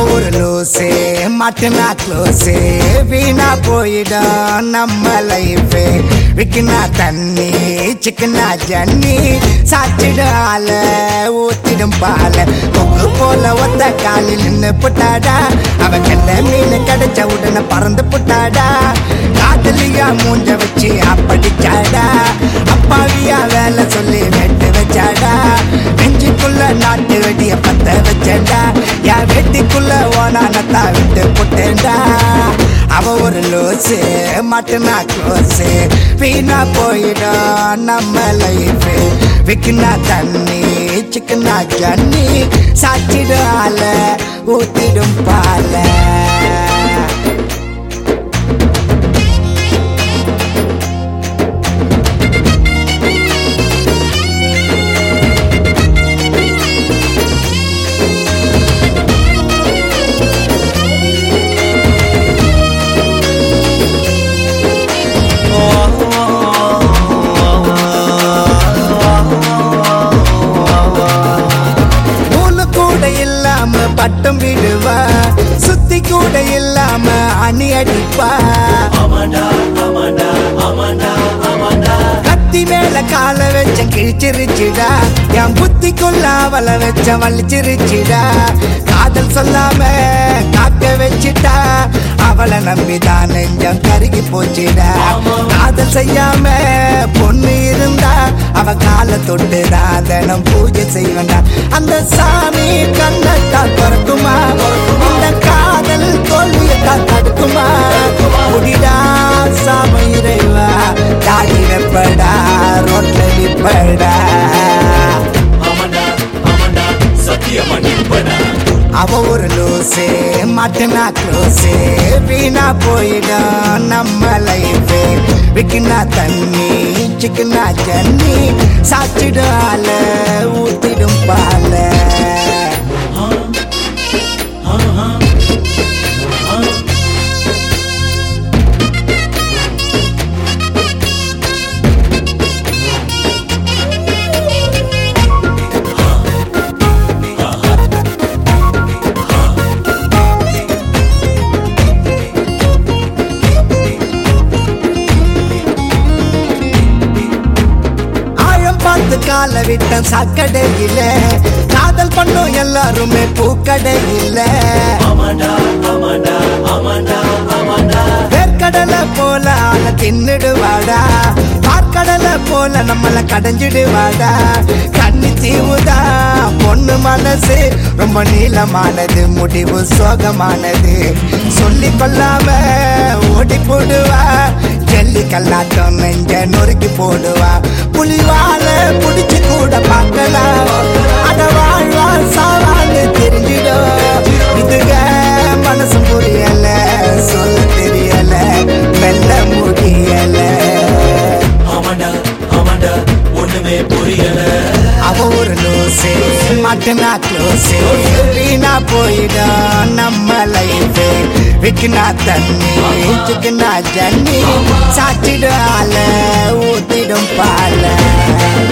ஒரு லூசே மாட்டுனா க்ளோஸே வீணா போயிடும் நம்ம லைஃபே விக்கினா தண்ணி சிக்கனா ஜன்னி சாச்சிடும் ஆல ஊத்திடும் பால கொக்கு போல ஒத்த காலில் நின்று புட்டாடா அவ கெட்ட மீன் கிடைச்ச உடனே பறந்து புட்டாடா காதலியா மூஞ்ச வச்சு அப்படிச்சாடா அப்பாவியா வேலை சொல்லி வெட்டு வச்சாடா நெஞ்சுக்குள்ள நாட்டு வெடிய பத்த வச்சேன்டா என் வெட்டிக்குள்ள ஓனானத்தா விட்டு புட்டேன்டா அவ ஒரு லூசு மாட்டுனா க்ளோஸு வீணா போயிடும் நம்ம லைஃபு விக்கினா தண்ணி சிக்கனா ஜன்னி சாச்சிடும் ஆல ஊத்திடும் பால பட்டம் விடுவா சுத்தி கூட இல்லாம அணி அடிப்பா கத்தி மேல கால வச்ச கிழிச்சிருச்சுடா என் புத்திக்குள்ள அவளை வச்ச வலிச்சிருச்சுடா காதல் சொல்லாம காக்க வச்சுட்டா அவளை நம்பிதான் நெஞ்சம் கருகி போச்சுடா காதல் செய்யாம பொண்ணு இருந்தா அவ கால தொட்டுடா தினம் பூஜை செய்வண்டா அந்த சாமி கண்ணத்தான் திறக்குமா இந்த காதல் தோல்வியத்தான் தடுக்குமா முடிடா சாம இறைவா தாடி வெப்படா ரோட்ல விப்படா அவ ஒரு லூசே மாட்டுனா க்ளோஸே வீணா போயிடும் நம்ம லைஃபே விக்கினா தண்ணி சிக்கனா ஜன்னி சாச்சிடும் ஆல ஊத்திடும் பால கால விட்டம் சாக்கடையில காதல் பண்ணும் எல்லாருமே பூக்கடையில வேர்க்கடலை போல ஆள தின்னுடுவாடா பார்க்கடலை போல நம்மள கடைஞ்சிடுவாடா கண்ணி தீவுதா பொண்ணு மனசு ரொம்ப நீளமானது முடிவு சோகமானது சொல்லி கொள்ளாம ஓடி போடுவா ஜல்லி கல்லாட்டம் நெஞ்ச நொறுக்கி போடுவா புலிவால புடிச்சு கூட பார்க்கலாம் அத வாழ்வா சாவான்னு தெரிஞ்சிடும் இதுக மனசு புரியல சொல்ல தெரியல மெல்ல முடியல ஒண்ணுமே புரியல அவ ஒரு லூசே மாட்டுனா க்ளோஸே வீணா போயிடும் நம்ம லைஃபே விக்கினா தண்ணி சிக்கனா ஜன்னி சாச்சிடும் ஆல ஊத்திடும் பால